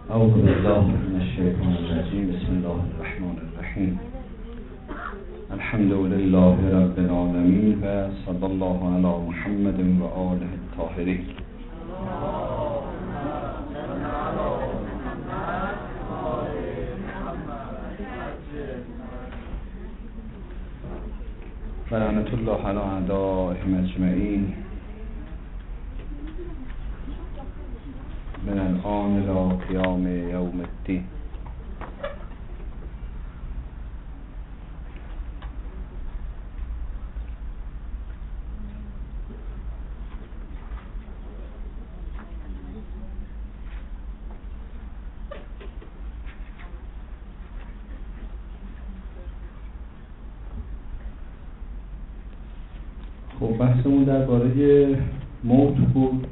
أعوذ بالله من الشيطان الرجيم. بسم الله الرحمن الرحيم. الحمد لله رب العالمين و صلی الله علی محمد و آله الطاهرین. و لعنة الله علی اعدائهم اجمعین من الآن إلى قیام یوم الدین. خب بحثمون درباره موت بود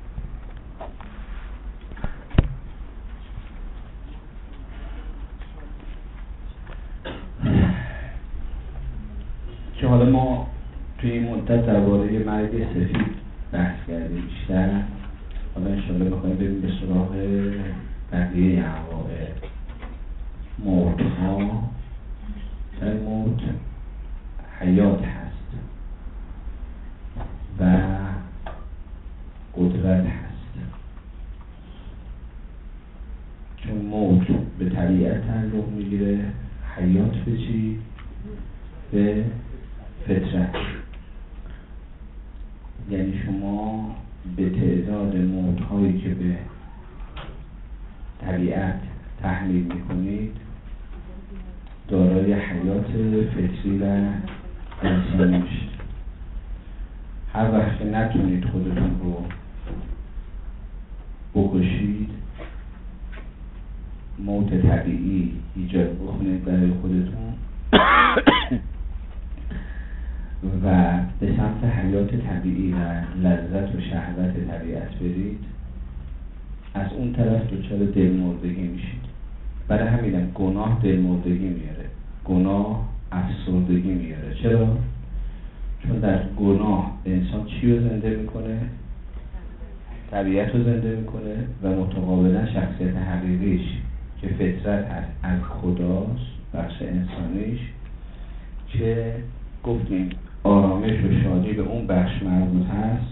که حالا ما توی این مدت درباره مرگ سفید بحث کردیم بیشتر. حالا انشاءالله بخواهیم بریم به سراغ بقیه انواع موت ها. در موت حیات هست و قدرت هست، چون موت به طبیعت تعلق میگیره، حیات به چی؟ به فطرت. یعنی شما به تعداد موت هایی که به طبیعت تحمیل میکنید دارای حیات فطری و انسانی میشید. هر وقت که نتونید خودتون رو بکشید، موت طبیعی ایجاد بکنید برای خودتون و به سمت حیات طبیعی و لذت و شهوت طبیعت برید، از اون طرف دچار دلمردگی میشید. برای همینم گناه دلمردگی میاره، گناه افسردگی میاره. چرا؟ چون در گناه انسان چی رو زنده میکنه؟ طبیعت رو زنده میکنه و متقابلا شخصیت حقیقیش که فطرت هست از خداست، بخش انسانیش که گفتیم آرامش و شادی به اون بخش مربوط هست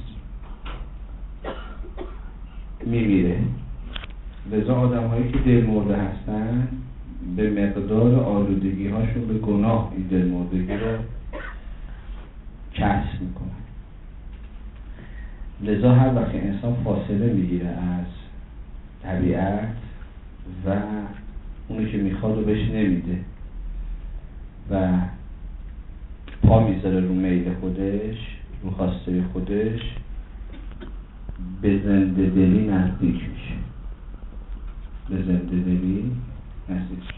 میمیره. لذا آدم هایی که دل مرده هستن به مقدار آلودگی هاشون به گناه این دل مردگی رو کسب میکنن. لذا هر وقت انسان فاصله میگیره از طبیعت و اونی که میخواد رو بهش نمیده و پا میذاره رو میل خودش، رو خواسته خودش، به زنده دلی نزدیک میشه. به زنده دلی نزدیک میشه.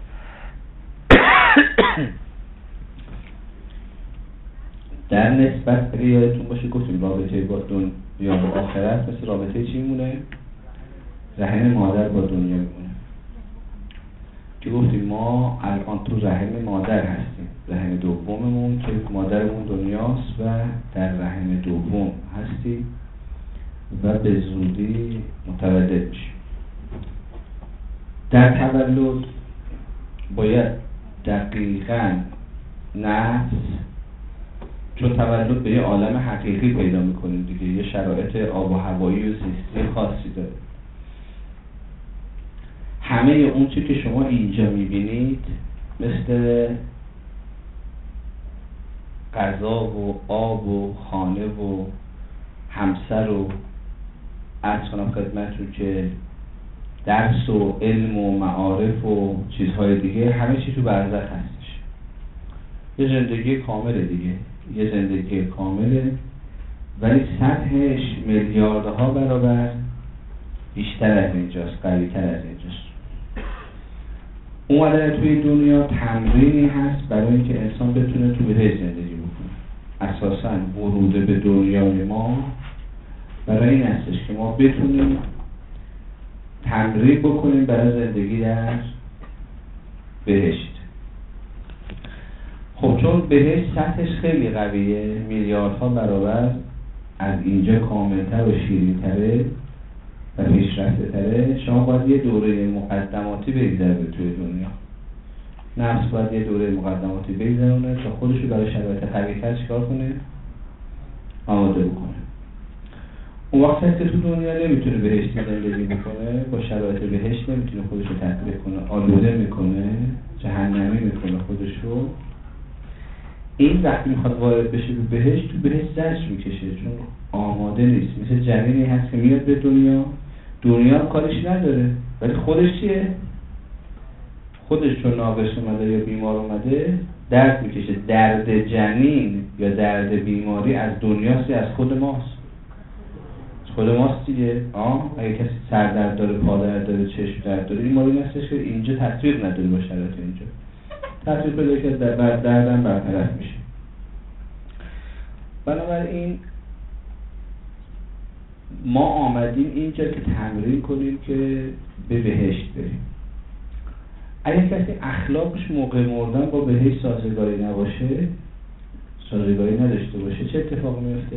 در نسبت اگه یادتون باشه گفتیم رابطه با دنیا با آخرت مثل رابطه چی میمونه؟ رحم مادر با دنیا میمونه. که گفتیم ما الان تو رحم مادر هستیم، رحم دوممون که مادرمون دنیاست و در رحم دوم هستیم و به زودی متولد میشیم. در تولد باید دقیقاً نفس، چون تولد به یه عالم حقیقی پیدا میکنیم دیگه، یه شرایط آب و هوایی و زیستی خاصی داره. همه اون چی که شما اینجا میبینید مثل غذا و آب و خانه و همسر و عرض کنم خدمتتون که درس و علم و معارف و چیزهای دیگه، همه چی تو برزخ هستش. یه زندگی کامله دیگه، یه زندگی کامله، ولی سطحش میلیاردها برابر بیشتر از اینجاست، قوی‌تر از اینجاست. اومدن توی دنیا تمرینی هست برای اینکه انسان بتونه تو بهشت زندگی بکنه. اساساً ورود به دنیای ما برای این هستش که ما بتونیم تمرین بکنیم برای زندگی در بهشت. خب چون بهشت سطحش خیلی قویه، میلیاردها برابر از اینجا کاملتر و شیرین‌تره، و پیشرفته تره، شما باید یه دوره مقدماتی بگذره توی دنیا. نفس باید یه دوره مقدماتی بگذرونه تا خودشو برای شرایط قوی‌تر چیکار کنه؟ آماده بکنه. اون وقت که تو دنیا نمیتونه بهشتی زندگی بکنه، با شرایط بهشت نمیتونه خودشو تطبیق کنه، آلوده میکنه، جهنمی میکنه خودشو. این وقتی میخواد وارد بشه به بهشت، تو بهشت زجر میکشه چون آماده نیست. مثل جنینی هست که میاد به دنیا کارش نداره، ولی خودش چیه؟ خودش چون ناقص اومده یا بیمار اومده درد میکشه. درد جنین یا درد بیماری از دنیاست یا از خود ماست؟ خود ماست دیگه. اگه کسی سر درد داره، پا درد داره، چشم درد داره، این مالی هستش که اینجا تطبیق نداره با شرایط اینجا. تطبیق بده که دردم برطرف میشه. بنابراین ما آمدیم اینجا که تمرین کنیم که به بهشت بریم. اگه کسی اخلاقش موقع مردن با بهشت سازگاری نباشه، سازگاری نداشته باشه، چه اتفاقی میفته؟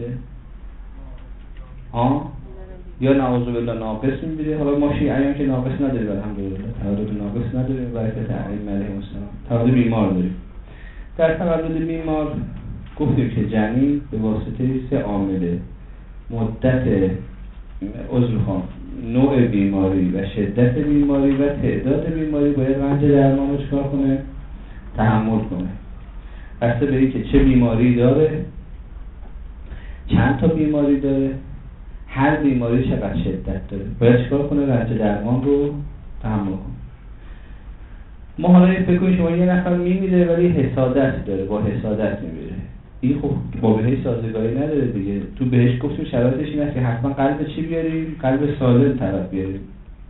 یا نعوذ بالله ناقص میبینه. حالا ما شیعیان که ناقص نداریم الحمدلله، تولد ناقص نداریم، برکت ائمه علیهم السلام. تولد بیمار داریم. در تولد بیمار گفتیم که جنین به واسطه 3 عامل، مدت نوع بیماری و شدت بیماری و تعداد بیماری، باید رنج درمان رو چکار کنه؟ تحمل کنه. بسته به این که چه بیماری داره، چند تا بیماری داره، هر بیماری چقدر شدت داره، باید چکار کنه؟ رنج درمان رو تحمل کنه. ما حالا فکر کنید شما یه نفر میمیره ولی حسادت داره، با حسادت میمیره، این خب با بهش سازگاری نداره دیگه. تو بهش گفتیم شرایطش این است که حتما قلب چی بیاریم؟ قلب سالم طرف بیاریم.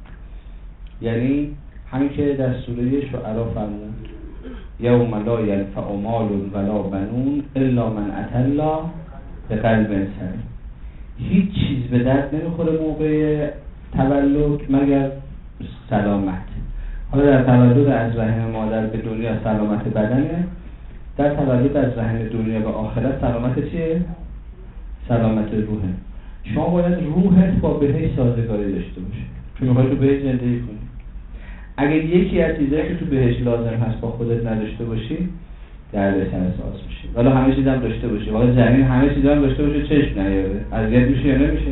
یعنی همین که در سوره شعراء فرمود یوم لا ینفع مال ولا بنون الا من اتى الله بقلب سلیم. هیچ چیز به درد نمیخوره موقع تولد مگر سلامت. حالا در تولد از رحم مادر به دنیا سلامت بدنه، در تولد از رحم دنیا به آخرت سلامت چیه؟ سلامت روحه. شما باید روحت با بهشت سازگاری داشته باشه چون میخوای تو بهشت زندگی کنی. اگه یکی از چیزایی که تو بهشت لازم هست با خودت نداشته باشی، دردسر احساس میشه. حالا همه چیز هم داشته باشی، حالا جنین همه چیز هم داشته باشه، چشم نیاره، اذیت میشه یا نمیشه؟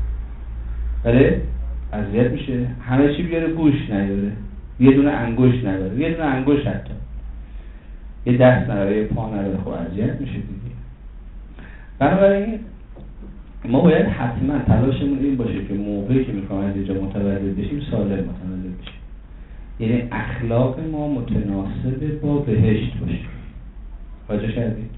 بله اذیت میشه. همه چی بیاره، گوش نیاره، یه دونه انگشت نداره، یه دونه انگشت حتی، یه دست نداره، یه پا نداره، خب اذیت میشه دیگه. بنابراین ما باید حتما تلاشمون این باشه که موقعی که میخوایم از اینجا متولد بشیم سالم متولد بشیم. یعنی اخلاق ما متناسب با بهشت باشه. واجه شدید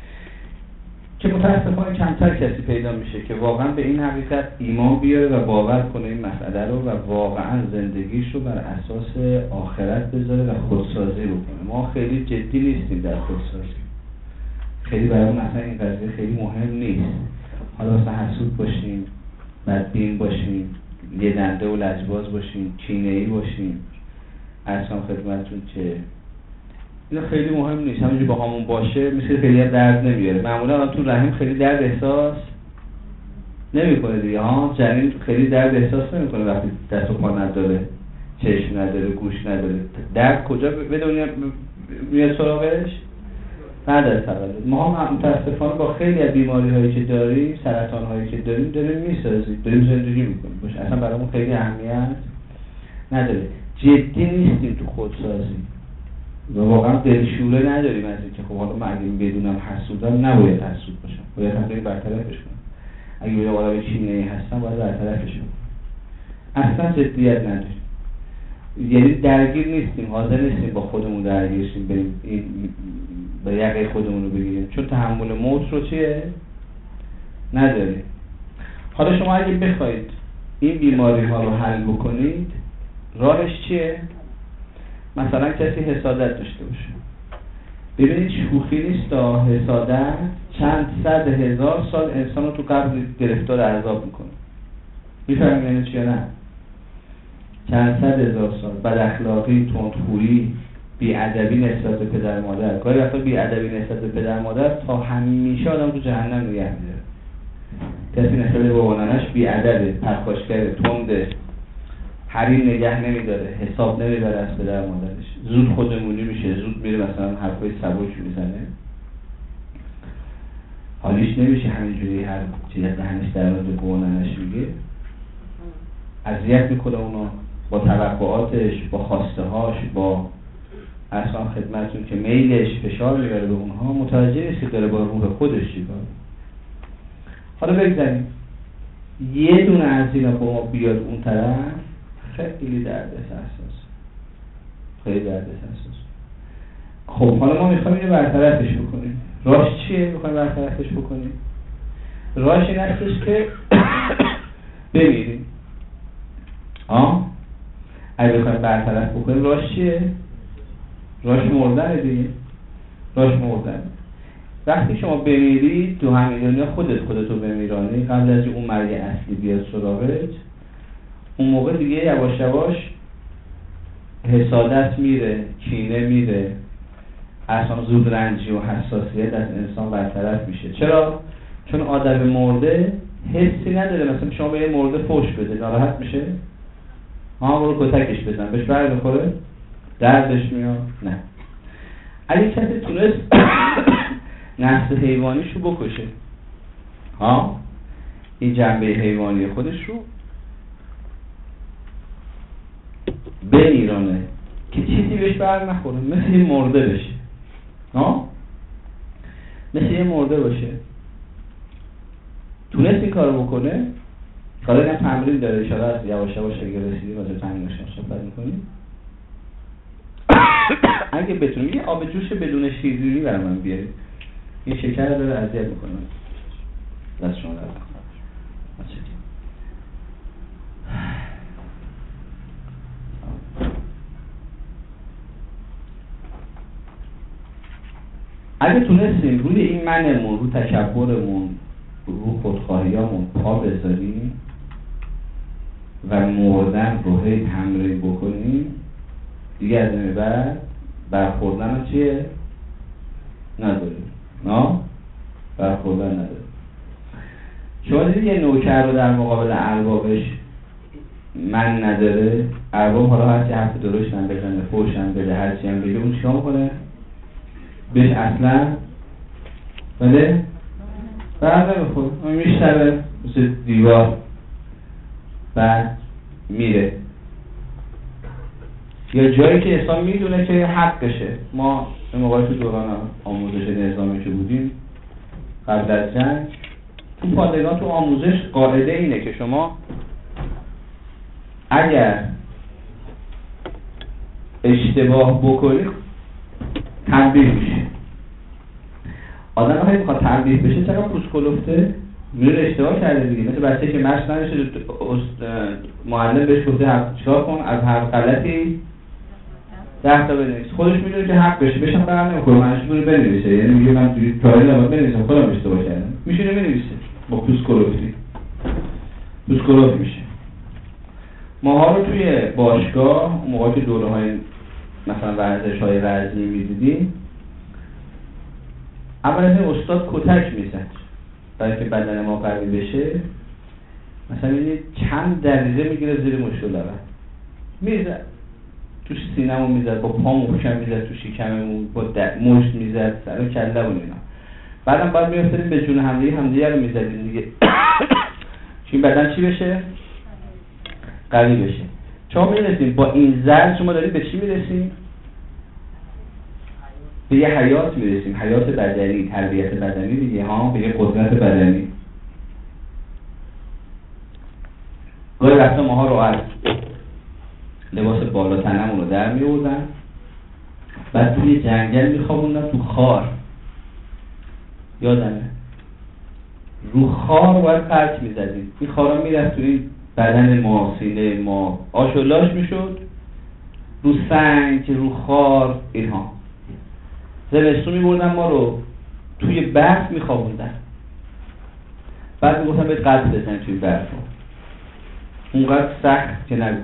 که متاسفانه کمتر کسی پیدا میشه که واقعا به این حقیقت ایمان بیاره و باور کنه این مسئله رو و واقعا زندگیش رو بر اساس آخرت بذاره و خودسازی بکنه. ما خیلی جدی نیستیم در خودسازی، خیلی برامون اصلا این قضیه خیلی مهم نیست. حالا اصلا حسود باشیم، بدبین باشیم، یه دنده و لجباز باشیم، کینه‌ای باشیم، اصلا خدمتتون که اینا خیلی مهم نیست. همونجوری با همون باشه مثل خیلی درد نمیاره. معمولا تو رحم خیلی درد احساس نمیکنه دیگه. جنین خیلی درد احساس نمیکنه وقتی دست و پا نداره، چشم نداره، گوش نداره. درد کجا به دنیا میاد سراغش؟ بعد از تولد. ما هم متاسفانه با خیلی از بیماری هایی که داریم، سرطان هایی که داریم میسازیم، داریم زندگی میکنیم. باشه اصلا برامون خیلی اهمیت نداره. جدی نیستیم تو خودسازی و واقعا دلشوره نداریم از اینکه خب حالا من اگه بدونم حسودم نباید حسود باشم، باید هم بریم برطرفش کنم. اگه یه آدم کینه‌ای هستم باید برطرفش کنم. اصلا جدیت نداریم. یعنی درگیر نیستیم، حاضر نیستیم با خودمون درگیر شیم، بریم این به یقه خودمون رو بگیریم چون تحمل موت رو چیه؟ نداریم. حالا شما اگه بخواید این بیماری ها رو حل بکنید راهش چیه؟ مثلا کسی حسادت داشته باشه. ببینید شوخی نیست، حسادت چند صد هزار سال انسان رو تو قبر گرفتار عذاب میکنه. میفهمید یعنی چیه؟ نه چند صد هزار سال بد اخلاقی، تندخویی، بی‌ادبی نسبت به پدر مادر. گاهی وقتا بی‌ادبی نسبت به پدر مادر تا همیشه آدم تو جهنم نگه می‌داره. کسی نسبت به بانانش بی‌ادبه، پرخاشگره، تنده، حریم نگه نمیداره، حساب نمیبره از پدر مادرش، زود خودمونی میشه، زود میره مثلا حرفای سبک میزنه، حالیش نمیشه همینجوری هر چیزی دهنش در مورد بانانش میگه، اذیت میکنه اونا با توقعاتش، با خواسته هاش، با اصلا خدمتون که میلش فشار میبره به اونها، متوجه نیست که داره با روح خودش چیکار. حالا بگذاریم یه دونه از اینا با ما بیاد اون طرف، خیلی دردسراست، خیلی دردسراست. خب حالا ما میخوایم اینو برطرفش بکنیم. راهش چیه میخوایم برطرفش بکنیم؟ راهش این هستش که بمیریم. اگه بخوایم برطرف بکنیم راهش چیه؟ راهش مردنه دیگه. راهش مردنه. وقتی شما بمیری تو همین دنیا خودتو بمیرانی، قبل از اون مرگ اصلی بیاد سراغت، اون موقع دیگه یواش یواش حسادت میره، کینه میره، اصلا زود رنجی و حساسیت از انسان برطرف میشه. چرا؟ چون آدم مرده حسی نداره. مثلا شما به یه مرده فوش بده ناراحت میشه؟ برو کتکش بزن، بهش برگ بخوره؟ دردش میاد؟ نه. اگه کسی تونست نسل حیوانیشو بکشه، این جنبه حیوانی خودش رو بمیرانه که چیزی بهش بر نخوره، مثل یه مرده بشه، مثل یه مرده باشه. تونست این کارو بکنه؟ حالا این تمرین داره، اشاره از یواش یواش اگه رسیدیم از تمرینش صحبت میکنیم. اگه بتونیم یه آب جوش بدون شیرینی برای من بیارید، این شکر داره اذیت میکنه. دست شما درد کنم. اگه تونستیم روی این منمون، رو تکبرمون، رو خودخواهیامون پا بذاریم و مردن رو هی تمرین بکنیم، دیگه از این بعد برخوردن رو چیه؟ نداریم. برخوردن نداریم. شما دیدید یه نوکر رو در مقابل اربابش من نداره، ارباب حالا هرچی حرف درشت هم بزنه، فوش هم بده، هرچی هم بگه، اون چیکار میکنه؟ بهش اصلا بله؟ برده بخور، اون میشتره مثل دیوار بعد میره. یا جایی که انسان میدونه که حقشه. ما این موقعی تو دوران آموزش نظامی که بودیم قبل از جنگ، تو پادگان تو آموزش قاعده اینه که شما اگر اشتباه بکنی تنبیه میشه. آدم هایی میخواد تنبیه بشه چقدر پوست کلفته، میره اشتباه کرده دیگه. مثل بچه که مشق نداشته، معلم بهش گفته چیکار کن، از هر غلطی 10 تا بنویس. خودش میدونه که حق بشه برام نمیخوره، منش میره بنویسه. یعنی میگه من توی کاری نباید بنویسم، خودم اشتباه کردم. میشینه بنویسه با پوست کلفتی. پوست کلفت میشه. ماها رو توی باشگاه موقعی که دوره‌های مثلا ورزش‌های رزمی می‌دیدیم، اولا این استاد کتک میزد برای که بدن ما قوی بشه. مثلا این چند دقیقه میگیره زیر مشت میزد، تو سینه‌مون میزد، با پا محکم میزد تو شکممون، با مشت میزد سر و کله‌مون اینا. بعدم باید میافتادیم به جون همدیگه رو میزدیم دیگه این بدن چی بشه؟ قوی بشه. شما میرسیم با این ضرب شما دارید به چی میرسیم؟ به یه حیات میرسیم، حیات بدنی، تربیت بدنی دیگه، به یه قدرت بدنی. گاهی وقتا ماها رو از لباس بالا تنمون رو در میوردن، بعد توی جنگل میخوابوندن تو خار. یادمه رو خار باید پرچ میزدیم، این خارا میرفت توی بدن ما، سینه ما، آش و لاش میشد، رو سنگ، رو خار، اینها. زمستون میبردن ما رو توی برف میخوابوندن، بعد میگفتن باید قدر بزنید توی برف. اونقدر سخت که نگو.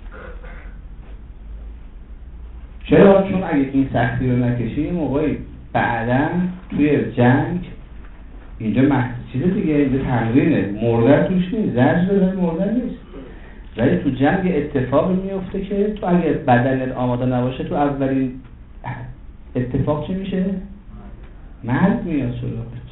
چرا؟ چون اگه این سختی رو نکشی موقعی بعداً توی جنگ اینجا چیز دیگه این تمرینه، مردن توش نیست، زجر داره مردن نیست. ولی تو جنگ اتفاق میفته که تو اگه بدنت آماده نباشه تو اولین اتفاق چی میشه؟ مرگ میاد سراغت.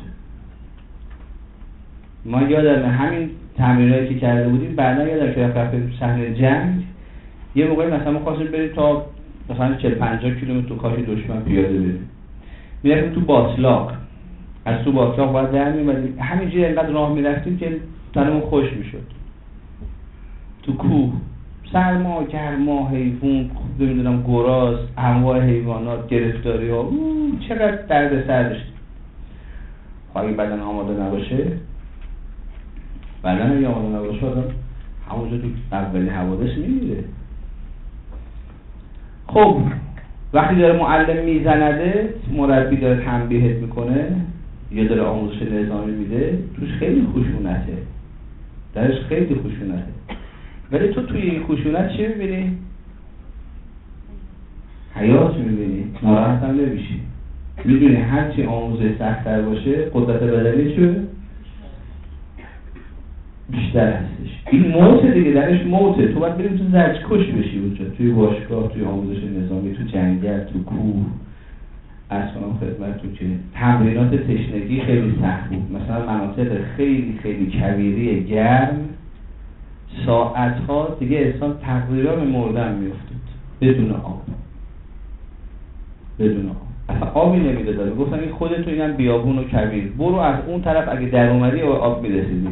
ما یادمه همین تمرینایی که کرده بودیم بعدا یادم که رفتیم صحنه جنگ، یه موقعی مثلا ما خواستیم بریم تا مثلا 40-50 کیلومتر تو کاخ دشمن پیاده بریم، میرفتیم تو باطلاق، از تو باطلاق باید در میومدیم، همینجوری انقدر راه میرفتیم که تنمون خوش میشد. تو کوه سرما، گرما، حیوان، نمیدونم گراز، انواع حیوانات، گرفتاری ها، چقدر درد سر داشتیم. خواهی بدن آماده نباشه، بدن اگه آماده نباشه آدم همونجا تو اولین حوادث میمیره. خب وقتی داره معلم میزنده، مربی داره تنبیهت میکنه یا داره آموزش نظامی میده، توش خیلی خشونته، درش خیلی خشونته. ولی تو توی این خشونت چی میبینی؟ حیات میبینی، ناراحت هم نمیشی. میدونی هرچی آموزش سخت‌تر باشه قدرت بدنی چه؟ بیشتر هستش. این موت دیگه، درش موته. تو باید بریم تو زجرکش بشی اونجا، توی باشگاه، توی آموزش نظامی، تو جنگل، تو کوه. از کنم خدمتتون که تمرینات تشنگی خیلی سخت بود. مثلا مناطق خیلی خیلی کویری گرم ساعتها دیگه انسان تقریبا به مردن میافتاد بدون آب. بدون آب. اصلا آبی نمیدادن. گفتن این خودتو اینم بیابون و کویر، برو از اون طرف اگه در اومدی آب میرسیدی.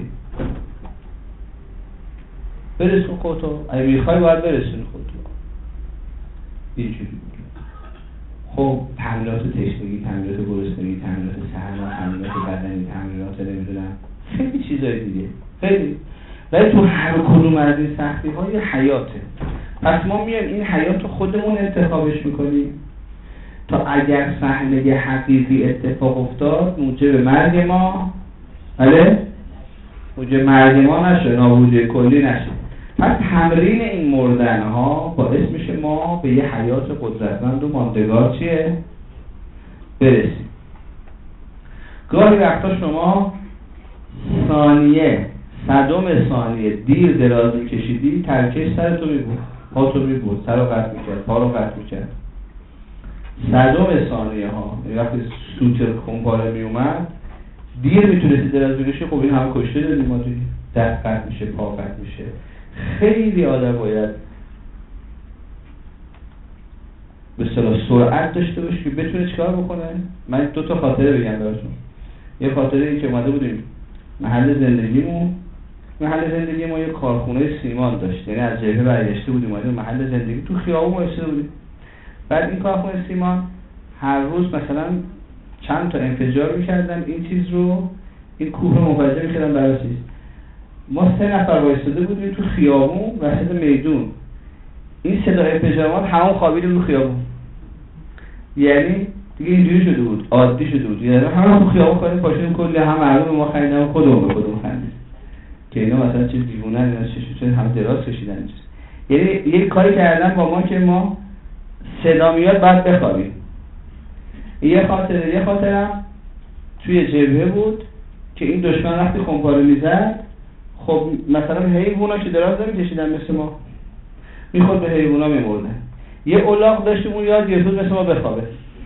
برسون خودتو، اگه میخوای باید برسونی خودتو. اینجوری بود. خب تمرینات تشنگی، تمرینات گرسنگی، تمرینات سرما، تمرینات بدنی، تمرینات نمیدونم خیلی چیزای دیگه، خیلی. ولی تو هر کدوم از این سختی‌ها یه حیاته. پس ما میایم این حیات رو خودمون انتخابش میکنیم تا اگر صحنه حقیقی اتفاق افتاد موجب مرگ ما، بله؟ موجب مرگ ما نشه، نابودی کلی نشه. پس تمرین این مردن‌ها باعث میشه ما به یه حیات قدرتمند و ماندگار چیه؟ برسیم. گاهی وقتا شما ثانیه، صدم ثانیه دیر دراز می‌کشیدی، ترکش سرتو میبود، پاتو میبود، سر رو قطع میکرد، پا رو قطع میکرد. صدم ثانیه ها، وقتی سوتر کمپاره میومد دیر میتونستی دراز بکشی، خب این همه کشته دادیم ما دیگه. دست قطع میشه، پا قطع میشه. خیلی آدم باید به اصطلاح سرعت داشته باشه که بتونه چیکار بکنه. من 2 تا خاطره بگم براتون. یه خاطره این که اومده بودیم محل زندگیمون، محل زندگی ما یه کارخونه سیمان داشت، یعنی از جبهه برگشته بودیم اومدیم محل زندگی تو خیابون وایساده بودیم. بعد این کارخونه سیمان هر روز مثلا چند تا انفجار می‌کردن این چیز رو، این کوه رو منفجر می‌کردن برای چیز. ما 3 نفر وایساده بودیم تو خیابون وسط میدون. این صدا انفجارات همون خوابیدیم رو خیابون. یعنی دیگه اینجوری شده بود، عادی شده بود. یعنی همون تو خیابون کردیم پاشیم کلی هم معلومه ما خریدیم خودمون به خودمون خریدیم. که اینا مثلا چه دیوونه اینا چه هم دراز کشیدن. یعنی یک کاری کردن با ما که ما صدا میاد بعد بخوابیم. یه خاطرم توی جبهه بود که این دشمن وقتی خمپاره میزد، خب مثلا حیوونا که دراز نمی‌کشیدن مثل ما، میخورد به حیوونا میمردن. یه الاغ داشتیم اون یاد گرفت مثل ما بخوابه.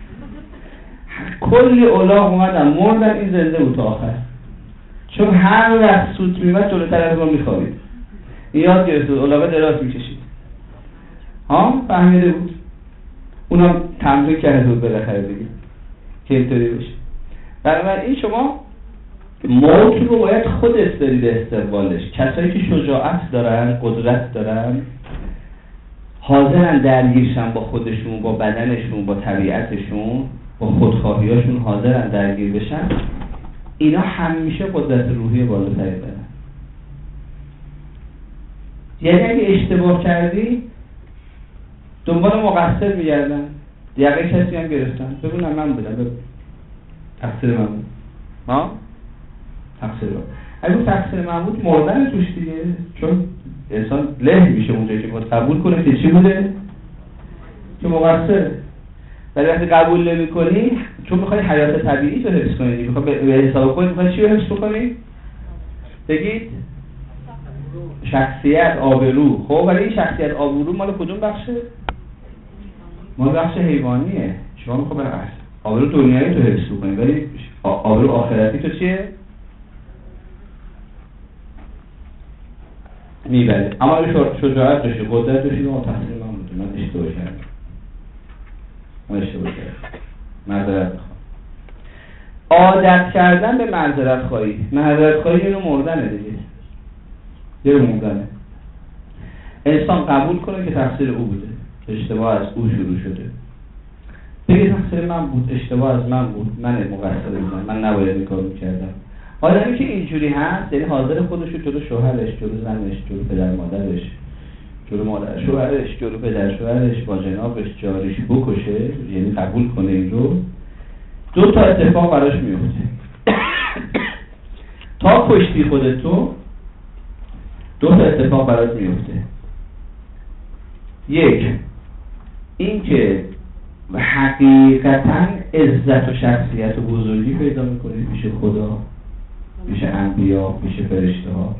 کلی الاغ اومدن مردن، این زنده بود تا آخر. چون هر وقت سوت میمد جلوتر از ما میخوابید. این یاد گرفت الاغ دراز میکشید. ها فهمیده بود. اونم تمرین کرده بود بالاخره دیگه که اینطوری بشه. بنابراین شما موت رو باید خودت برید استقبالش. کسایی که شجاعت دارن، قدرت دارن، حاضرن درگیرشن با خودشون، با بدنشون، با طبیعتشون، با خودخواهیاشون حاضرن درگیر بشن، اینا همیشه قدرت روحی بالاتری دارن. یعنی اگه اشتباه کردی دنبال مقصر میگردن، یقه کسی هم گرفتن، ببینم من بودم، تقصیر من بود. ها؟ تقصیر من. اگه تقصیر من بود مردن توش دیگه، چون انسان له میشه اونجایی که باید قبول کنه که چی بوده؟ که مقصره. ولی وقتی قبول نمی‌کنی چون می‌خوای حیات طبیعی تو حفظ کنی، می‌خوای به حساب خودت می‌خوای چی رو حفظ کنی؟ بگید شخصیت، آبرو. خب ولی این شخصیت آبرو مال کدوم بخشه؟ مال بخش حیوانیه. شما می‌خوای آبرو دنیایی تو حفظ کنی ولی آبرو آخرتی تو چیه؟ میبری. اما اگه شجاعت داشتی، قدرت داشتی، ما تقصیر من بود، من اشتباه کردم. معذرت میخوام. عادت کردن به معذرت خواهی. معذرت خواهی یه نوع مردنه دیگه. یه نوع مردنه. انسان قبول کنه که تقصیر او بوده، اشتباه از او شروع شده. بگه تقصیر من بود، اشتباه از من بود، من مقصر بودم، من نباید این کارو می‌کردم. آدمی که اینجوری هست، یعنی حاضر خودش رو جلو شوهرش، جلو زنش، جلو پدر مادرش، جلو مادر شوهرش، جلو پدر شوهرش، با جنابش، جاریش بکشه، یعنی قبول کنه این رو، دو تا اتفاق براش میفته. تا کشتی خودتو دو تا اتفاق برات میفته. یک، این که حقیقتاً عزت و شخصیت و بزرگی پیدا میکنی پیش خدا، پیش انبیا، پیش فرشته ها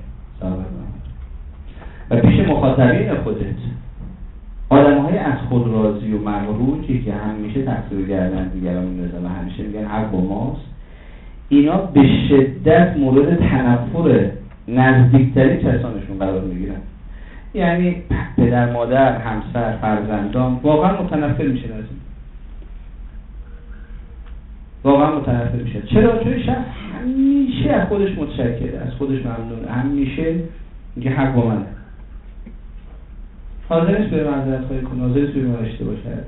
و پیش مخاطبین خودت. آدم های از خود راضی و مغروری که همیشه تقصیر گردن دیگران میندازن و همیشه میگن حق با ماست، اینا به شدت مورد تنفر نزدیکترین کسانشون قرار میگیرن. یعنی پدر، مادر، همسر، فرزندان واقعا متنفر میشن از این. واقعا متنفر میشه. چرا؟ چون شخص همیشه از خودش متشکره، از خودش ممنونه، همیشه میگه حق با منه. حاضر نیست به معذرت خواهی کنه، حاضر نیست به من اشتباه کرد.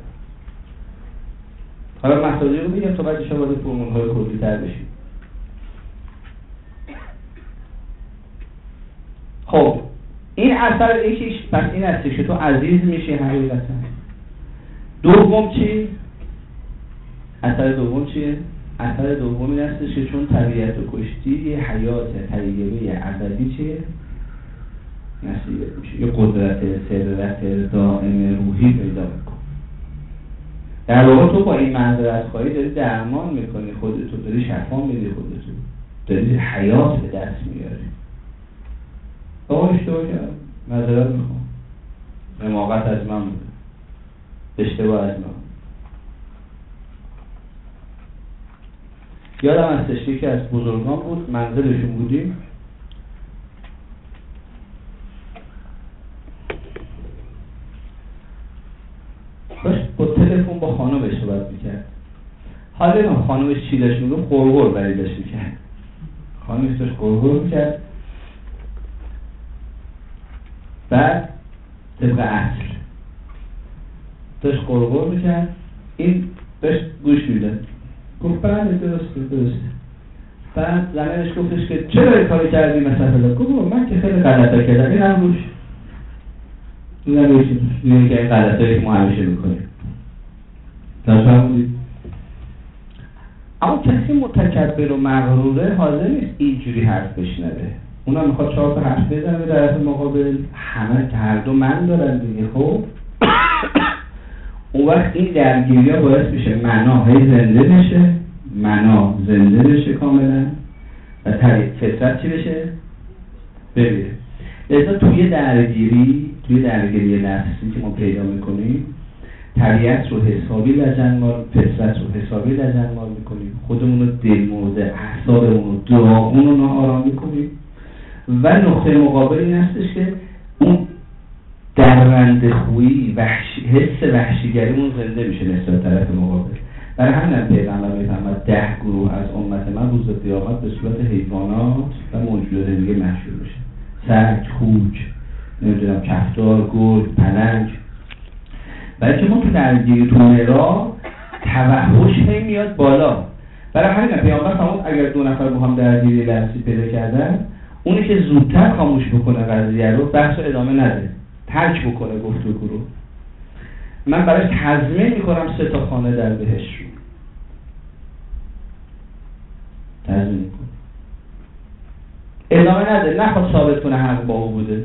حالا مسائلی رو بگم تا بعد شما وارد فرمول‌های کلی‌تر بشیم. خب این اثر یکیش پس این است که تو عزیز میشی حقیقتا. دوم چی؟ اثر دوم چیه؟ اثر دوم این است که چون طبیعت و کشتی یه حیات طیبه ابدی چیه؟ نصیبت میشه. یه قدرت ثروت دائم روحی پیدا میکنی. در واقع تو با این معذرت خواهی داری درمان میکنی خودتو، داری شفا میدی خودتو، داری حیات به دست میاری. آقا اشتباه کردم، معذرت میخوام، حماقت از من بود، اشتباه از من. یادم هستش یکی از بزرگان بود، منزلشون بودیم، داشت با تلفن با خانمش صحبت میکرد. حالا خانمش چی داشت میگفت؟ قرقر بری داشت میکرد. خانمش داشت قرقر میکرد. بعد طبق اصل داشت قرقر میکرد، این داشت گوش میداد، گفت بله درسته. بعد زنش گفتش که چرا این کاری کردی مثلا؟ گفت من که خیلی غلطا کردم، این هم روش دیگه که این غلطایی که ما همیشه میکنیم. بودید؟ اما کسی متکبر و مغروره حاضر نیست اینجوری حرف بشنوه. اونا میخواد 4 تا حرف بزنه به طرف مقابل، همه هر دو من دارن دیگه. خب اون وقت این درگیری ها باعث میشه معنا زنده بشه کاملا و فطرت چی بشه؟ ببینه. لذا توی درگیری نفسی که ما پیدا میکنیم، طبیعت رو حسابی لجنمال، فطرت رو حسابی لجنمال میکنیم، خودمون رو دلمرده، اعصابمون رو داغون و ناآرام میکنیم و نقطه مقابل این هستش که اون درنده خویی، حس وحشیگریمون زنده میشه نسبت طرف مقابل. برای همین پیغمبر میفرماد 10 گروه از امت من روز قیامت به صورت حیوانات و موجودات دیگه محشور میشه. سگ، خوک، نمیدونم کفتار، گرگ، پلنگ. بلکه ما تو درگیری تو مرا توحش هی میاد بالا. برای همین پیامبر فرمود اگر 2 نفر با هم درگیری لفظی پیدا کردن، اونی که زودتر خاموش بکنه قضیه رو، بحث رو ادامه نده، ترک بکنه گفتگو رو، من براش تضمین میکنم 3 تا خانه در بهشت رو تضمین میکنم. ادامه نده، نخواد ثابت کنه حق با او بوده،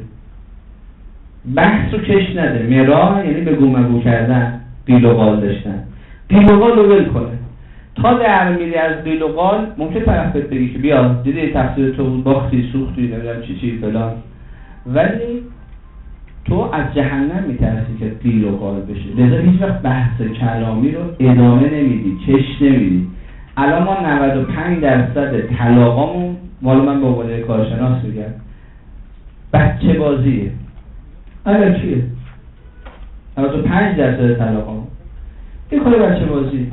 بحث رو کش نده. مرا یعنی بگو مگو کردن، قیل و قال داشتن. قیل و قال رو ول کنه. تا در میری از قیل و قال ممکن طرف بگی که بیا دیدی تفسیر تو بود باختی سوختی نمیدونم چی فلان، ولی تو از جهنم میترسی که قیل و قال بشه، لذا هیچ وقت بحث کلامی رو ادامه نمیدی، چش نمیدی. الان ما 95% طلاقامون، والا من به عنوان کارشناس میگم، بچه بازیه. الان چیه؟ 95% طلاقامون این کار بچه بازیه.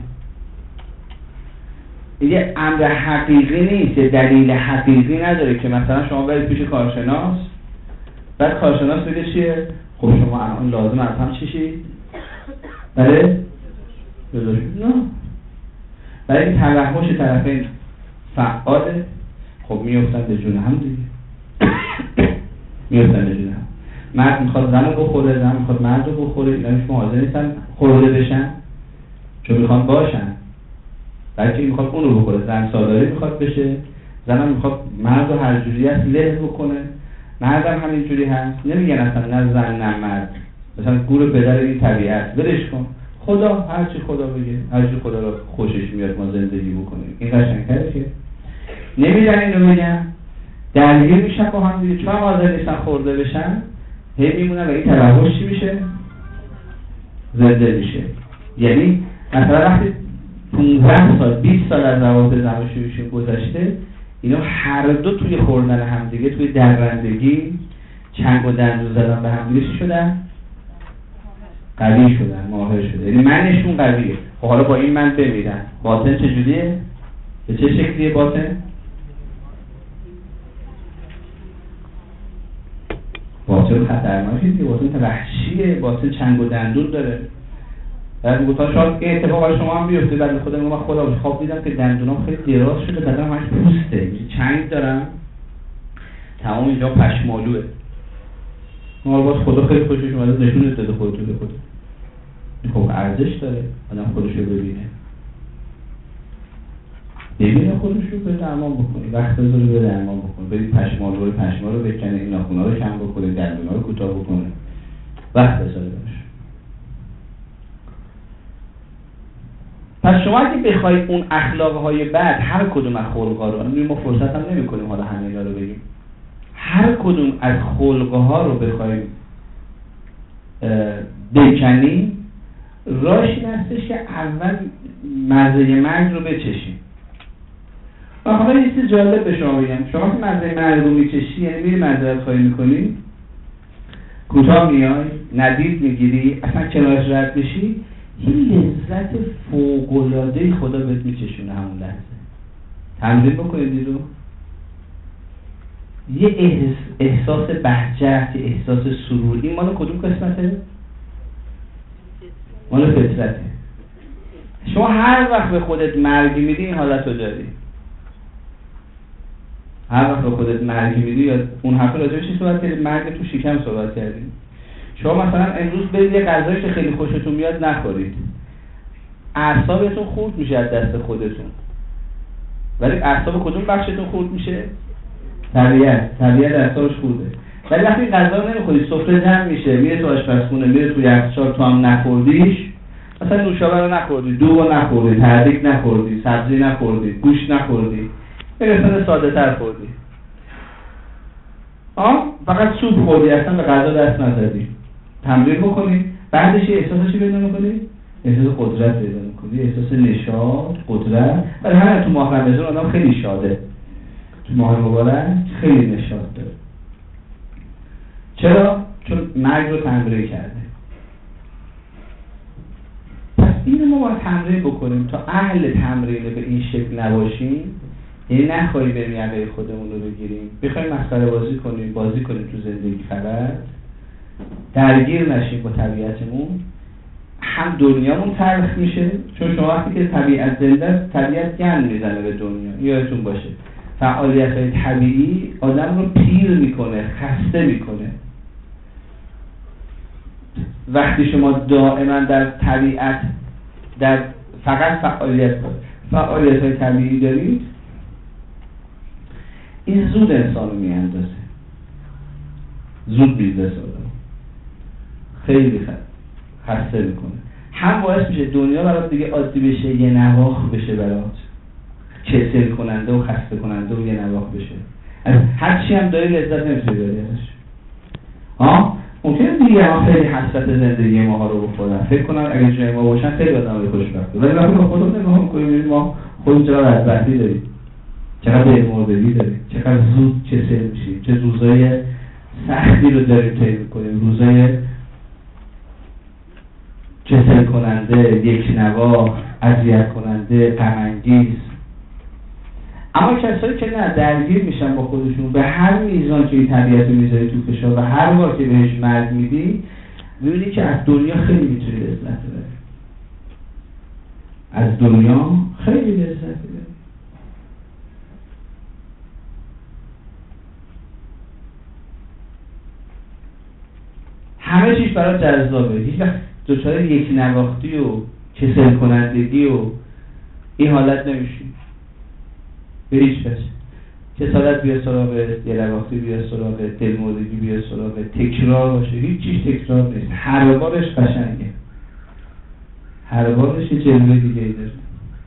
یه امر حقیقی نیست، یه دلیل حقیقی نداره که مثلا شما برید پیش کارشناس، بعد کارشناس میگه چیه؟ خب شما الان لازم از هم چی شید؟ بله؟ نه. برای این توحش طرفین فعاله، خب میفتن به جون هم دیگه. میفتن به جون هم. مرد میخواد زن رو بخوره، زن میخواد مرد رو بخوره، اینا شما حاضر نیستن خورده بشن چون میخوان باشن، بلکه میخواد اون رو بخوره. زن سالاری میخواد بشه، زن هم میخواد مرد رو هر جوری هست له بکنه، مرد هم همینجوری هست. نمیگن اصلا نه زن نه مرد، مثلا گور پدر این طبیعت ولش کن، خدا هرچی خدا بگه، هرچی خدا رو خوشش میاد ما زندگی بکنیم. این قشنگ‌تره که نمیدن اینو میگن، درگیر میشن با هم دیگه، چون حاضر نیستن خورده بشن، هی میمونن و این توحش چی میشه؟ زنده میشه. یعنی مثلا وقتی 15 سال 20 سال از روابط زناشوییشون گذشته، اینا هر دو توی خوردن همدیگه، توی درندگی، چنگ و دندون زدن به همدیگه چی شدن؟ قوی شدن، ماهر شدن. یعنی منشون قویه. خب حالا با این من بمیرن، باطن چجوریه؟ به چه شکلیه باطن؟ باطن خطرناکه دیگه، باطن وحشیه، باطن چنگ و دندون داره. بعد میگفتن شاید این اتفاق برای شما هم بیفته. بعد خودم من خدا خواب دیدم که دندونام خیلی دراز شده، بدنم همش پوسته، چنگ دارم، تمام اینجا پشمالوئه. ما باز خدا خیلی خوشش اومده نشون داده خودتو به خود. خب ارزش داره آدم خودش رو ببینه خودش رو به درمان بکنه، وقت بذاره به درمان بکنه، برید پشمالو رو بکنه، این ناخونا رو کم بکنه، دندونا رو کوتاه بکنه، وقت بذاره باشه. پس شما اگه بخواید اون اخلاقهای بد، هر کدوم از خلق‌ها رو، ما فرصت هم نمی‌کنیم حالا همه اینا رو بگیم، هر کدوم از خلق‌ها رو بخواید بکنیم، راهش این هستش که اول مزه مرگ رو بچشیم. و حالا یه چیز جالب به شما بگم، شما که مزه مرگ رو میچشی، یعنی میری معذرت خواهی میکنی، کوتاه میای، ندید میگیری، اصلا کنارش رد میشی، این لذت فوق‌العاده خدا بهت میچشونه همون لحظه. تمرین بکنید این رو. یه احساس بهجت، یه احساس سرور. این مال کدوم قسمته؟ مال فطرته. شما هر وقت به خودت مرگی میدی این حالت رو داری. هر وقت به خودت مرگی میدی، یا اون حرف راجع به چی صحبت کردیم؟ مرگ تو شکم صحبت کردیم. شما مثلا امروز برید یه غذایی که خیلی خوشتون میاد نخورید، اعصابتون خورد میشه از دست خودتون. ولی اعصاب کدوم بخشتون خورد میشه؟ طبیعت اعصابش خورده. ولی وقتی غذا رو نمیخوری، سفره جمع میشه، میره تو آشپزخونه، میره تو یخچال، تو هم نخوردیش، مثلا نوشابه رو نخوردی، دوغ رو نخوردی، تهدیگ نخوردی، سبزی نخوردی، گوشت نخوردی، یه قسمت ساده تر خوردی، فقط سوپ خوردی، اصلا به غذا دست نزدی. تمرین بکنی، بعدش یه احساس چی پیدا میکنی؟ احساس قدرت پیدا میکنی، احساس نشاط، قدرت. ولی همین تو ماه رمضان آدم خیلی شاده، تو ماه مبارک خیلی نشاط داره. چرا؟ چون مرگ رو تمرین کرده. پس اینو ما باید تمرین بکنیم تا اهل تمرین به این شکل نباشیم. یعنی نخواهی بریم یقه خودمون رو بگیریم، بخوایم مسخره بازی کنیم تو زندگی، فقط درگیر نشیم با طبیعتمون. هم دنیامون تلخ میشه، چون شما وقتی که طبیعت زنده است، طبیعت گند میزنه به دنیا. یادتون باشه فعالیت‌های طبیعی آدم رو پیر میکنه، خسته میکنه. وقتی شما دائما در طبیعت، در فقط فعالیت‌های طبیعی دارید، این زود انسان رو میاندازه، زود میرسه آدم، خیلی خسته میکنه. هم باعث میشه دنیا برات دیگه عادی بشه، یه نواخت بشه برات، کسل کننده و خسته کننده و یه نواخت بشه. از هر چی هم داری لذت نمیتونی داری ازش. ممکنه دیگه ما خیلی حسرت زندگی ما ها رو بخورن، فکر کنن اگه جای ما باشن خیلی آدمای خوشبخته، ولی وقتی به خودمون نگاه می‌کنیم ما خودمون چقدر بدبختی داریم، چقدر دلمردگی داریم، چقدر زود کسل میشیم، چه روزای سختی رو داریم طی می‌کنیم، روزای کسل کننده، یک نواخت، اذیت کننده، غم انگیز. اما کسایی که نه درگیر میشن با خودشون، به هر میزان که این طبیعت رو میذاری تو فشار و هر بار که بهش مرگ میدی، میبینی که از دنیا خیلی میتونی لذت ببری، از دنیا خیلی لذت ببری. همه چیز برات جذابه، هیچ وقت دچار یک نواختی و کسل کنندگی و این حالت نمیشی به هیچ وجه. کسالت بیا سراغت، یه نواختی بیا سراغت، دلمردگی بیا سراغت، تکرار باشه، هیچ چیز تکرار نیست، هر بارش قشنگه، هر بارش یه جلوه دیگه ای داره.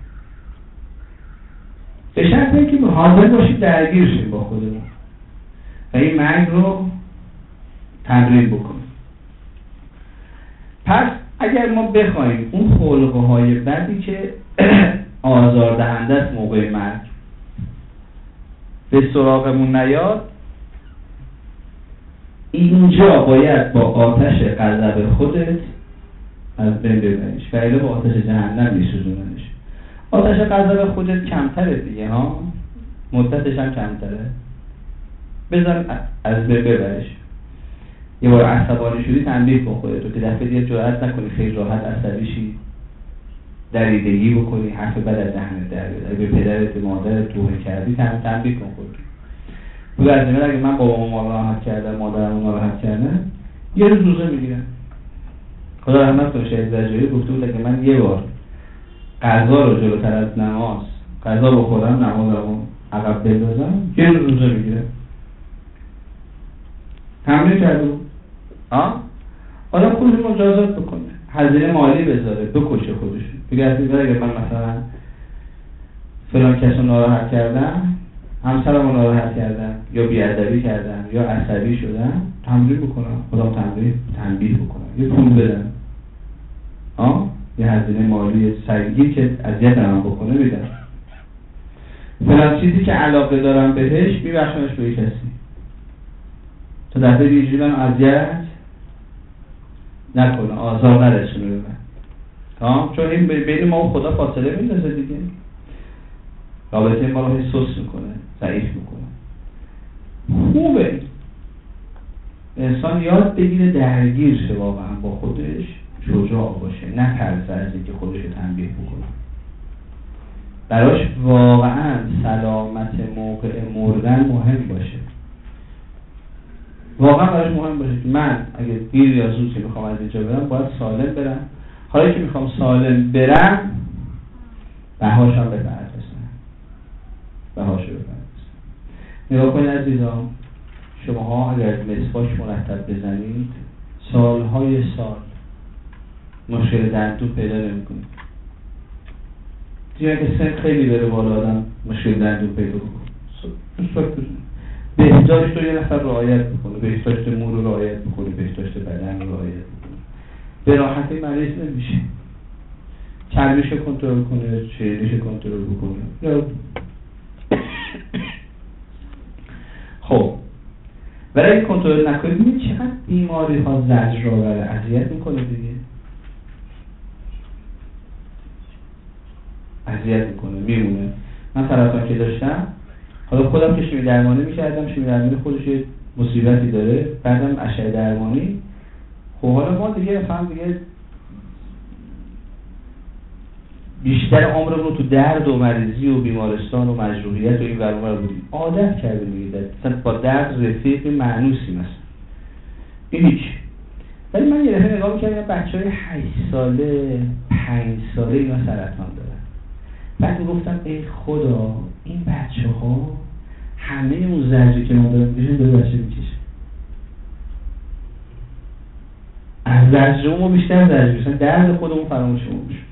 به شرطی که حاضر باشیم درگیر شیم با خودمون و این مرگ رو تمرین بکنیم. پس اگر ما بخوایم اون خلقهای بدی که آزاردهنده است موقع مرگ به سراغمون نیاد، اینجا باید با آتش غضب خودت از بین ببریش و الا با آتش جهنم میسوزوننش. آتش غضب خودت کمتره دیگه ها، مدتش هم کمتره، بذار از بین ببریش. یه بار عصبانی شدی تنبیه کن خودتو که دفعه دیگه جرأت نکنی خیلی راحت عصبی شی، دریدگی بکنی، حرف بد از دهنت در بیاد، اگه به پدرت به مادرت توهین کردی تنبیه کن خودتو. بگو از این اگه من بابامو ناراحت کردم، مادرمو ناراحت کردم، یه روز روزه میگیرم. خدا رحمت کنه شهید رجایی گفته بود که من یه بار غذا رو جلوتر از نماز غذا بخورم، نمازمو عقب بندازم، یه روز روزه میگیرم. تمرین کرده بود. آدم خودش مجازات بکنه، هزینه مالی بذاره، بکشه خودش. بگه اگه من مثلا فلان کس رو ناراحت کردم، همسرم رو ناراحت کردم یا بی‌ادبی کردم یا عصبی شدم، تمرین بکنم، خودم تنبیه بکنم، یه پول بدم، یه هزینه مالی سنگین که اذیتم بکنه بدم، فلان چیزی که علاقه دارم بهش میبخشمش به کسی تا دفعه اینجوری من اذیت نکنه، آزار نرسونه به من. چون این بین ما و خدا فاصله میندازه دیگه، رابطه ما رو سست میکنه، ضعیف میکنه. خوبه انسان یاد بگیره درگیر شه واقعا با خودش، شجاع باشه، نه ترسه از اینکه خودش رو تنبیه بکنه. براش واقعا سلامت موقع مردن مهم باشه، واقعا براش مهم باشه که من اگه دیر یا زود که میخوام از اینجا برم باید سالم برم. حالا که میخوام سالم برم بهاشم بپردازم، بهاشو بپردازم. نگاه کنید عزیزان، شماها اگر مسواک مرتب بزنید سالهای سال مشکل دندون پیدا نمی‌کنید. دیگه که سن خیلی بره بالا آدم مشکل دندون پیدا کنه. مسواک بزنید. بهداشت رو یه نفر رعایت بکنه، بهداشت مو رو رعایت بکنه، بهداشت بدن رو رعایت بکنه، به راحتی مریض نمیشه. چربیش رو کنترل کنه، شیرینیش رو کنترل بکنه. خب ولی اگه کنترل نکنید ببینید چقدر بیماری ها زجرآور اذیت میکنه دیگه، اذیت میکنه، میمونه. من سرطان که داشتم، حالا خودم که شیمی درمانی میکردم، شیمی درمانی خودش یه مصیبتی داره، بعدم اشعه درمانی. خب حالا ما دیگه مثلا دیگه بیشتر عمرمون رو تو درد و مریضی و بیمارستان و مجروحیت و این ور اون ور بودیم، عادت کردیم دیگه، مثلا با درد رفیق معنوسی مثلا این هیچ. ولی من یه دفعه نگاه می‌کردم بچه‌های 8 ساله 5 ساله اینا سرطان دارن، بعد گفتم ای خدا این بچه‌ها همه اون زجری که ما داریم میشه دو بچه میکشه. از زجر ما بیشتر زجر میشن، درد خودمون فراموشمون میشد.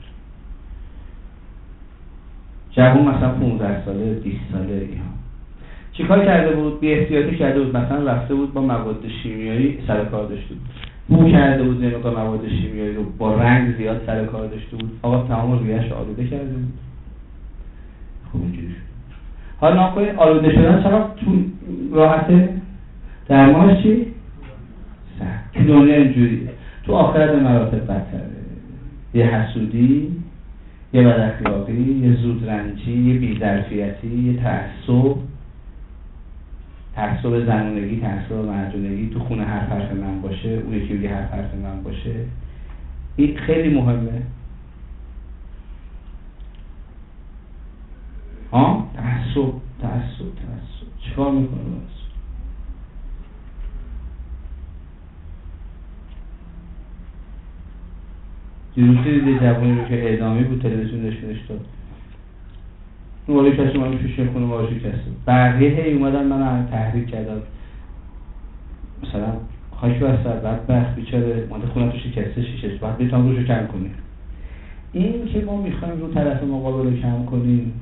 جوون مثلا 15 ساله 20 ساله اینا چیکار کرده بود؟ بی احتیاطی کرده بود، مثلا رفته بود با مواد شیمیایی سر کار داشته بود، بو کرده بود نمیگه مواد شیمیایی رو با رنگ زیاد سر کار داشته بود، آقا تمام ریه‌اش آلوده کرده بود. خوب اینجوری شد. حالا نکنید آلوده شدن چقدر تو راحته، درمانش چی؟ سخت. تو دنیا اینجوریه، تو آخرت مراتب بدتره. یه حسودی، یه بد اخلاقی، یه زودرنجی، یه بی‌ظرفیتی، یه تعصب زنونگی، تعصب مردونگی، تو خونه حرف من باشه، اون یکی بگه حرف من باشه. این خیلی مهمه. تعصب چیکار میکنه باز؟ دیروز دیدی جوانی رو که اعدامی بود تلویزیون نشونش داد، ولی کسی من پیش خونه ما شکسته، بقیه هی اومدن منو تحریک کردن، مثلا خاک بر سر بدبخت بیچاره ماده خونه تو شکسته شیشه باید بتونم روشو کم کنیم. این که ما میخوایم رو طرف مقابل رو کم کنیم،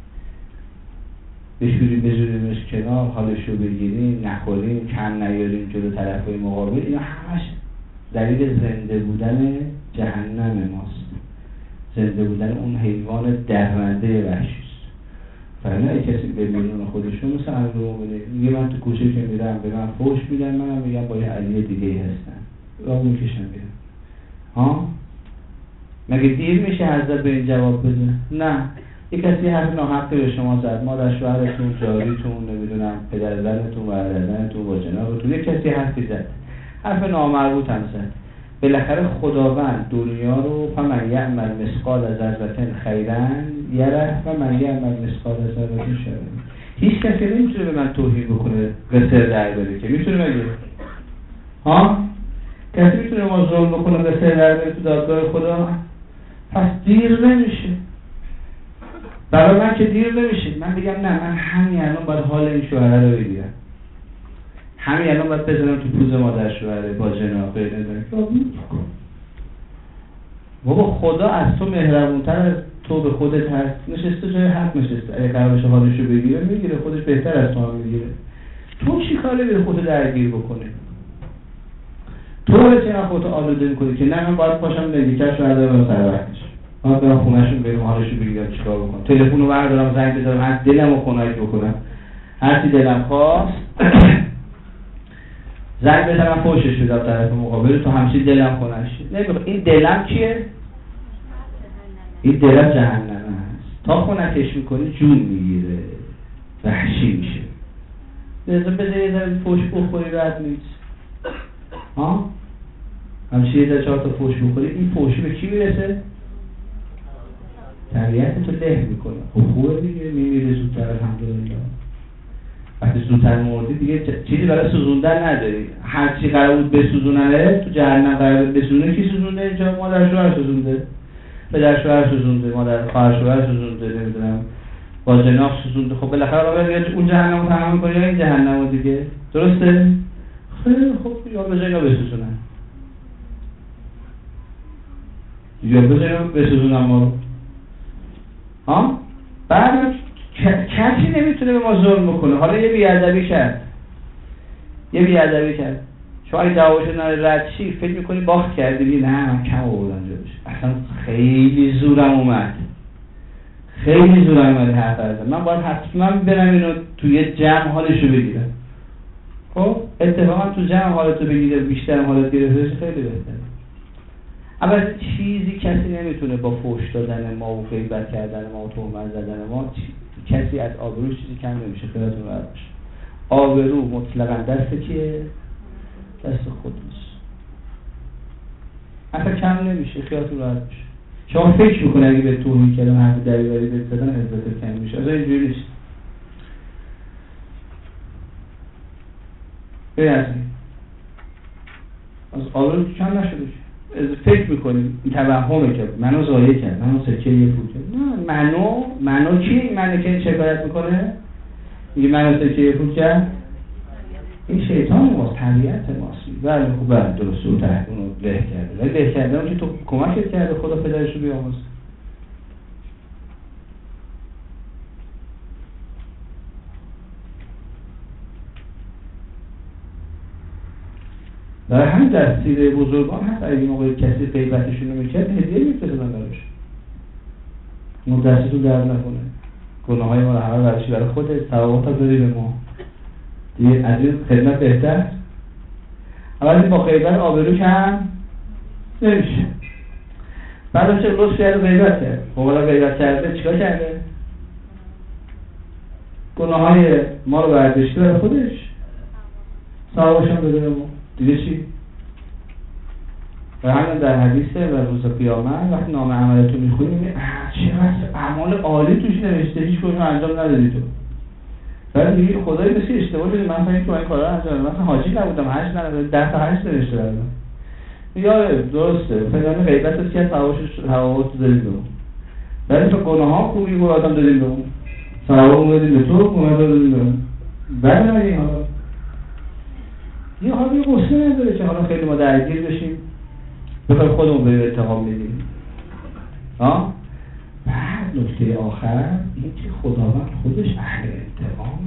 بزوریمش کنار، حالشو بگیریم، نخوریم، کم نیاریم جلو طرفای مقابل، اینا همش دلیل زنده بودن جهنم ماست، زنده بودن اون حیوان درنده وحشیست. فرنه ای کسی به میدون خودشون مثل امیر مومنی میگه من تو کوچه که میرم به من فوش میدن، منم میگم با یه علی دیگه هستن راه میکشم بیرم. ها؟ مگه دیر میشه حضرت به این جواب بده؟ نه. یک کسی حرف ناحقی به شما زد، مادر شوهرتون، جاریتون، نمیدونم پدر زنتون، برادر زنتون، با جنابتون، یک کسی حرفی زد، حرف نامربوط هم زد. بالاخره خداوند دنیا رو فمن یعمل مثقال ذره خیرا یره و من یعمل مثقال ذره شر. هیچ کسی نمیتونه به من توهین بکنه قصر در بره که میتونه مگه؟ ها؟ کسی میتونه ما ظلم بکنه قصر در بره تو دادگاه خدا؟ پس دیر نمیشه. برای من که دیر نمیشه. من بگم نه، من همین الان باید حال این شوهره رو بگیرم، همین الان باید بزنم تو پوز مادر شوهره با جناب بزنم. بابا خدا از تو مهربونتر از تو به خودت هست، نشسته جای حق نشسته، اگه قرار بشه حالشو بگیره میگیره، خودش بهتر از تو هم میگیره. تو چی کاره به خودت درگیر بکنه؟ تو رو چه خودت آلوده میکنی که نه من باید پاشم نگیکش رو ندارم سر وقتش، من برم خونهشون بریم حالشو بگیرم چیکار بکنم، تلفنو بردارم زنگ بزنم هر دلمو خنک بکنم، هر چی دلم خواست زنگ بزنم فوشش بدم طرف مقابل، تو همچین دلم خنک شد. نمیخوام. این دلم کیه؟ این دلم جهنمه هست. تا خنکش میکنی جون میگیره، وحشی میشه. بذار یه ذره فوش بخوری رد نیست. ها؟ همچین یه ذره 4 تا فوش بخوری، این فوشی به کی میرسه؟ طبیعت تو له میکنه. خوبه دیگه، میمیره زودتر الحمدلله. وقتی زودتر مردی دیگه چیزی برای سوزوندن نداری. هر چی قرار بود بسوزوننه تو جهنم قرار بود بسوزونه، کی سوزونده اینجا؟ مادر شوهر سوزونده، پدر شوهر سوزونده، مادر خواهر شوهر سوزونده، نمیدونم با جناح سوزونده. خب بالاخره آقا اون جهنم رو تحمل کنی یا این جهنم رو دیگه، درسته؟ خیلی خب یا به جای اینا بسوزونن، یا به جای اینا بسوزونن ما رو. ها؟ بعد کسی نمیتونه به ما ظلم بکنه. حالا یه بی‌ادبی کرد، شما اگه جوابشو نره رد چی فکر میکنی باخت کردی؟ نه من کم آوردم جلوش، اصلا خیلی زورم اومد حرف زدم، من باید حتما برم اینو توی جمع حالشو بگیرم. خب اتفاقا تو جمع حالتو بگیره بیشتر حالت گرفتش خیلی بهتره. اما چیزی کسی نمیتونه با فحش دادن ما و غیبت کردن ما و تهمت زدن ما، کسی از آبروش چیزی کم نمیشه. خیلیتون راحت باشه. آبرو مطلقاً دست کیه؟ دست خودش. اصلا کم نمیشه، خیلیتون راحت باشه. شما فکر میکنه اگه به توهین کردن حرف دریوری بهت زدن عزتت کم میشه. از اینجوری نیست. از آبرو کم نشده. فکر میکنیم این توهمه که منو ضایع کرد، منو سکه یه پول کرد. نه، منو کی؟ منو که این شکایت میکنه میگه منو سکه یه پول کرد. این شیطان ماست، طبیعت ماست. بله خب بله درسته اون تحت اونو له کرده ولی له کرده اون که تو کمکت کرده خدا پدرش رو بیاموز. برای همین در سیره بزرگان هست اگه موقع کسی غیبتشون رو میکرد هدیه میفرستادن براش دستتون درد نکنه گناه های ما رو همه برشی برای خودت ثوابات رو داری به ما دیگه از این خدمت بهتر. اولی با غیبت آبرو کم نمیشه. بعد چه لطف کرده غیبت کرد موقع غیبت کرده چیکار کرده؟ گناه های ما رو برداشته برای خودش ثوابش هم بده به ما دیگه چی؟ و همین در حدیثه و روز قیامت وقتی نامه عملتو میخونی میگه چقدر اعمال عالی توش نوشته هیچ کدوم انجام ندادی تو. ولی میگه خدای مثل اشتباه شده من فهمیدم که این کارا رو انجام مثلا حاجی نبودم 8 ندادم 10 تا 8 نوشته بودم. میگه درسته فلان غیبت است که ثوابش دادید به اون. ولی تو گناه‌ها خوبی بود آدم دادید به اون. ثواب دادید به تو گناه دادید به اون. بعد نمیگه حالا یه حالا قصه نداره که حالا خیلی ما درگیر بشیم بخوایم خودمون به اتهام بگیریم. بعد نکته آخر این که خداوند خودش اهل انتقامه.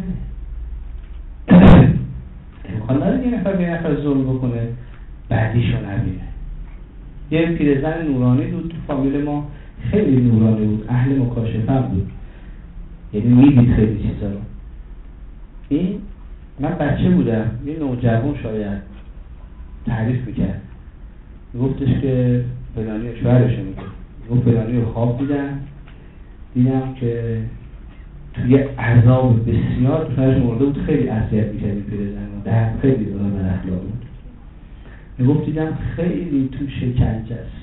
امکان نداره یه نفر به یه نفر ظلم بکنه بعدیشو نبینه. یه پیرزن نورانی بود تو فامیل ما خیلی نورانی بود اهل مکاشفه بود یعنی میدید خیلی چیزا رو. این من بچه بودم یه نوجوان شاید تعریف میکرد گفتش که فلانی شوهرشه میگه گفت فلانی رو خواب دیدم که توی عذاب بسیار شوهرش مرده بود خیلی اذیت میکرد این پیرزن در خیلی دارم اخلاق بود میگفت دیدم خیلی تو شکنجه است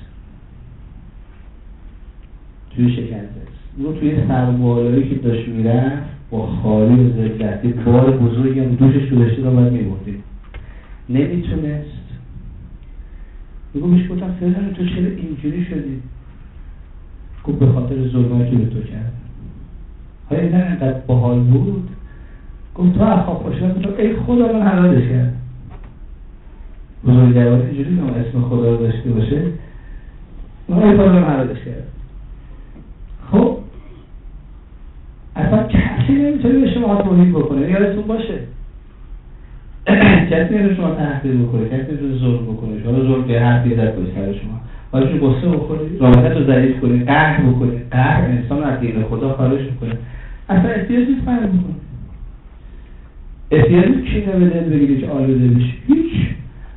میگفت توی سربالایی که داشت میرفت با خالی و ذلتی بار بزرگی هم دوشش گذاشته رو باید میبردید نمیتونست. میگو بهش گفتم فلان تو چرا اینجوری شدی؟ گفت به خاطر ظلمایی که به تو کرد. های نه اینقدر باحال بود گفت تو اخواب باشم تو ای خدا من حلالش کرد. بزرگوار اینجوری که اسم خدا رو داشته باشه من ای خدا من حلالش کرد. خب اصلا کسی نمیتونه به شما توهین بکنه یادتون باشه کسی نمیتونه شما تحقیر بکنه کسی نمیتونه ظلم بکنه شما ظلم که حرفی زد باید سر شما حالا چون قصه بکنید رابطت رو ضعیف کنید قهر بکنید قهر انسان از دین خدا خارج میکنه اصلا احتیاج نیست فرق بکنه احتیاج نیست کی نمیده بگیری که آلوده بشی هیچ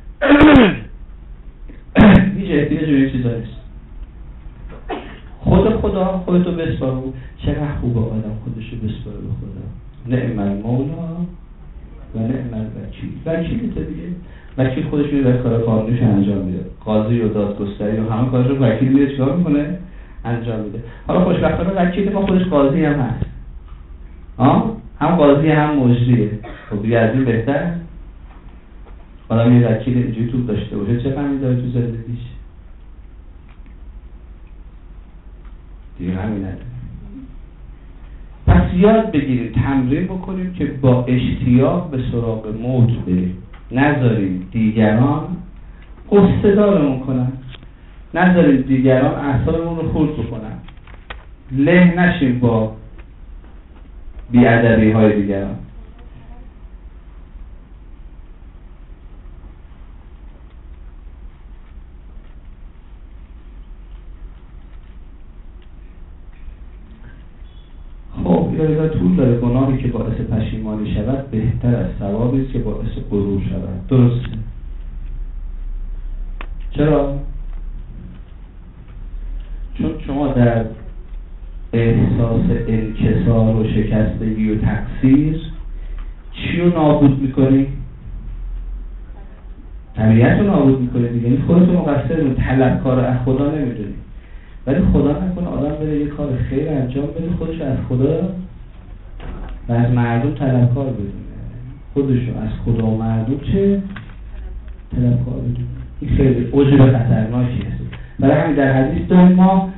احتیاج به این چیزا نیست. خدا خودتو بسپار چقدر خوبه آدم خودشو بسپاره به خدا. نعم المولا و نعم الوکیل دیگه وکیل خودش میره کار قانونیش انجام میده قاضی و دادگستری و همه کارش رو وکیل میره چیکار میکنه انجام میده. حالا خوشبختانه وکیل ما خودش قاضی هم هست هم قاضی هم مجریه. خب دیگه از این بهتر آدم یه وکیل اینجوری تو داشته باشه چه غمی داره تو زندگیش دیگه همین نداره. پس یاد بگیریم تمرین بکنیم که با اشتیاق به سراغ موت بریم نذاریم دیگران قصه‌دارمون کنن نذاریم دیگران اعصابمون رو خورد بکنن له نشیم با بی‌ادبی های دیگران. یا طول داره گناهی که باعث پشیمانی شود بهتر از ثوابی است که باعث غرور شود. درسته؟ چرا؟ چون شما در احساس انکسار و شکستگی و تقصیر چی رو نابود میکنی؟ طبیعت رو نابود میکنی دیگه. یعنی خودتو مقصر و طلبکار از خدا نمیدونی ولی خدا نکنه آدم بره یه کار خیر انجام بده خودش از خدا و از مردم طلبکار بدونه خودشو از خدا و مردم چه طلبکار بدونه. این خیلی عجب خطرناکی هست. برای همین در حدیث داریم ما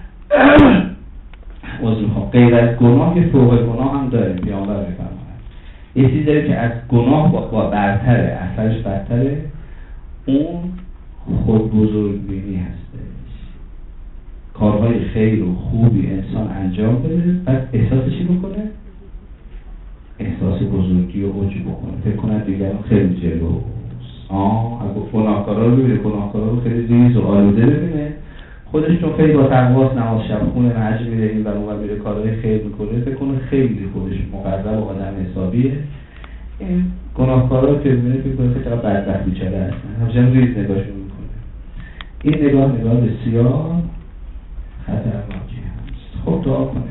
غیر از گناه یه فوق گناه هم داریم. پیامبر میفرماید یه چیزی داره که از گناه با برتره اثرش برتره اون خود بزرگبینی هستش. کارهای خیر و خوبی انسان انجام بده، بعد احساس چی بکنه؟ احساس بزرگی و عجب بکنه، فکر کنه دیگران خیلی جلوست. اگه گناهکارا رو ببینه، گناهکارا رو خیلی ریز و آلوده ببینه، خودش رو خیلی با تقواس نماز شب خونه حج میره، این ور اون میره کارهای خیر میکنه، فکر کنه خیلی خودش مقرب و آدم حسابیه. این گناهکارا رو که ببینه فکر کنه که چقدر بدبخت بیچاره هستن، همچنان ریز نگاهشون میکنه. این نگاه بسیار خطرناکی هست. خب دعا کنید.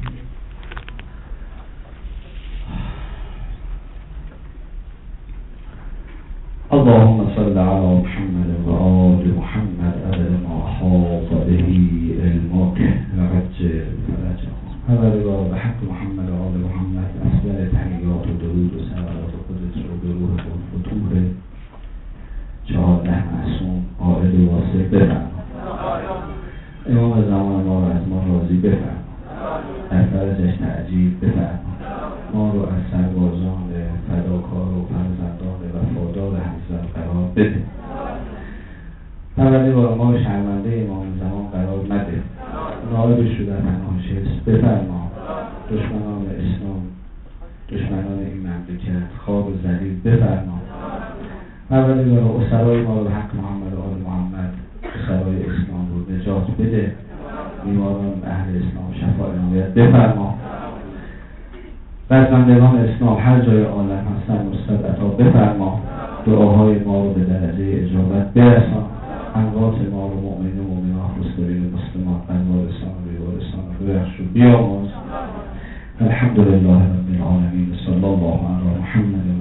اللهم صل على محمد وآل محمد عدد ما حاط به علمك وعجل فرجهم. هذا بحق محمد وآل محمد أفضل تحيات ودرود وسلامات وقدس وبروح والفتوح جعله معصوم عائد واسع بفرما. امام زمان ما رو از ما راضی بفرما، در فرجش تعجیل بفرما. ما رو از سربازان فداکار و فرزندان وفادار حضرت قرار بده. پروردگار ما رو شرمنده امام زمان قرار مده. نائبش رو در پناهش حفظ بفرما. دشمنان اسلام، دشمنان این مملکت خواب و ذلیل بفرما. پروردگار اسرای ما رو به حق محمد و آل محمد، اسرای اسلام رو نجات بده. بیماران اهل اسلام شفا عنایت بفرما. رزمندگان اسلام هر جای عالم هستن مستد عطا بفرما. دعاهای ما رو به درجه اجابت برسان. اموات ما رو مؤمنین و مؤمنات، مسلمین و مسلمات، وارثان و بی‌وارثان رو ببخش و بیامرز. الحمدلله رب العالمین. صلی الله علی محمد